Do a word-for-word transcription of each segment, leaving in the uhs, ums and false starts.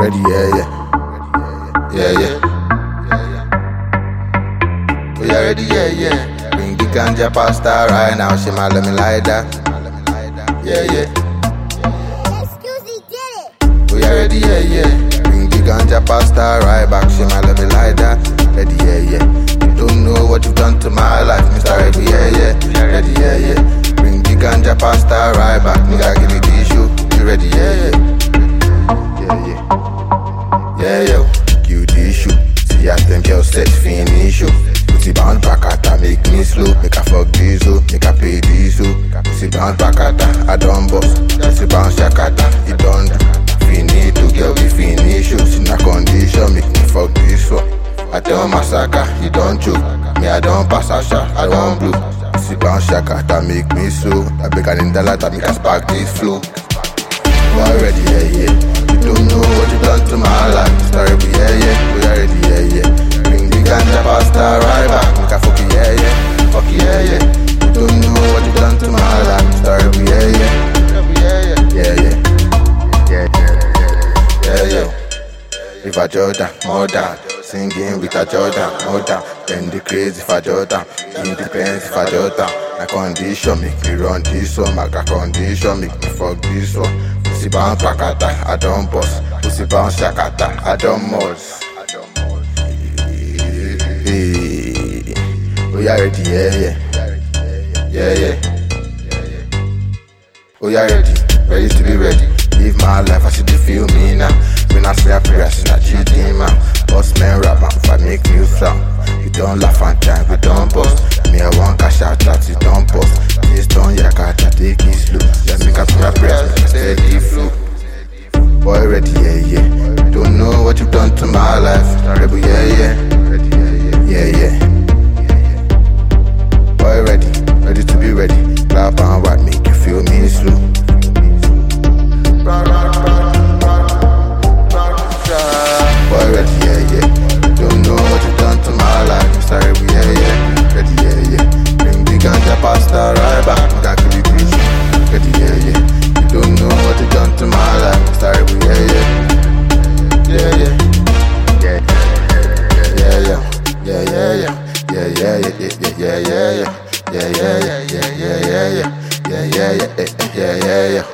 Ready, yeah, yeah. Yeah, yeah. We are ready, yeah, yeah. Bring the ganja pasta right now. She might let me like that. Yeah, yeah. Excuse me, did it. We are ready, yeah, yeah. Bring the ganja pasta right back. She might let me like that. Ready, yeah, yeah. You don't know what you've done to my life, Mister Ready, yeah, yeah. Ready, yeah, yeah. Bring the ganja pasta right back. Nigga, give me tissue. You ready, yeah, yeah. Yeah, yeah. Yeah, yo. You tissue. See as them girls set finish you. Pussy bounce back at her, make me slow. Make her fuck diesel, make her pay diesel. Pussy bounce back at her, I don't bust. Pussy bounce shakata, it don't do. Finito, girl, we finish you. In a condition, make me fuck this one. I tell massacre, you don't choke. Me, I don't pass a shot, I don't blow. Pussy bounce shakata, make me slow. I beg her in the light, I make her spark this flow. Already, yeah, yeah. You don't know what you done to my life. Sorry, we yeah, yeah. We already, yeah, yeah. Bring the ganja pasta right back. Make a fuck it, yeah, yeah. Fuck it, yeah, yeah. You don't know what you done to my life. Sorry, we yeah, yeah. Yeah, yeah. Yeah, yeah. Yeah, yeah. If I Jordan, more down. Singing with a Jordan, more down. Then the crazy for Jordan. It depends if I Jordan. My condition make me run this one. My condition make me fuck this one. Pussy bounce pakata, I don't bust. Pussy bounce shakata, I don't must. Hey, we are ready, yeah, yeah. Yeah, yeah. We are ready, ready to be ready. Live my life, I see the feel me now. When I say I pray, I see that cheating, man. Boss man rap, man, if I make new sound. You don't laugh and time, we don't bust. Me, I want cash out, that you don't bust. This don't yakata, take it slow. Just make up your prayers, make a steady flow. Boy, ready, yeah, yeah. Don't know what you've done to my life. Rebel, yeah, yeah. Yeah, yeah. Boy, ready, ready to be ready. Clap and what make you feel me slow. Boy, ready, yeah, yeah. Don't know what you've done to my life. Sorry, we yeah, yeah. Ready, yeah, yeah. Bring the ganja pasta right back. That could be preaching. Ready, yeah, yeah. You don't know what you've done to my life. Sorry, we yeah, yeah. Yeah, yeah. Yeah, yeah, yeah. Yeah, yeah, yeah. Yeah, yeah, yeah, yeah, yeah, yeah, yeah. Yeah, yeah, yeah, yeah, yeah, yeah, yeah. Yeah, yeah, yeah, yeah, yeah, yeah.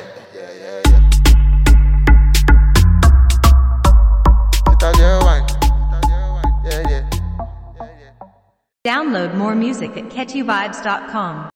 Download more music at catchy vibes dot com.